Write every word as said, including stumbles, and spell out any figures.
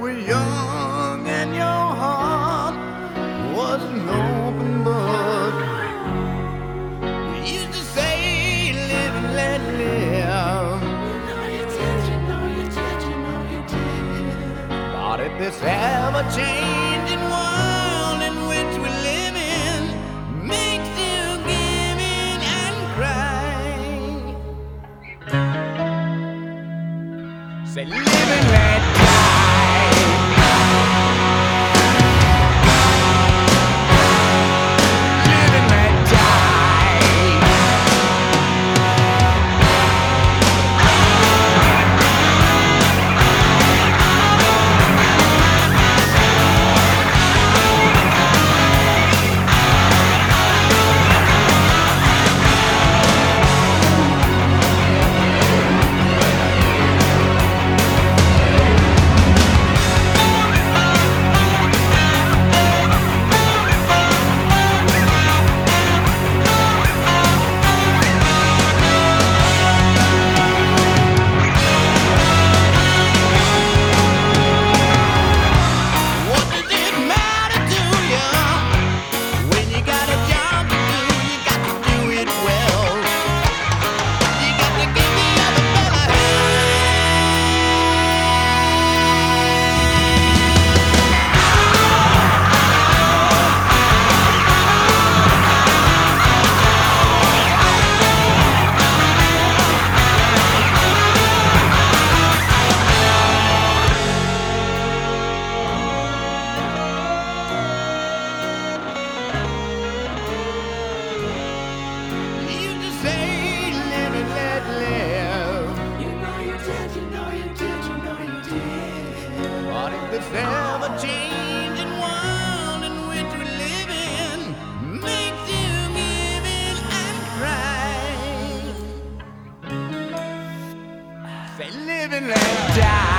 were young and your heart was an open book. You used to say, live and let live. know you did, you know you did, you know you did. But if this ever-changing world in which we live in makes you give in and cry, say live and let die. Live and let die. What does it matter to you when you got a job to do? You got to do it well. You got to give the other fella you just say live and let live. You know you did, you know you did, you know you did. But if this ever-changing world in which we live in makes you give in and cry, say live and let die.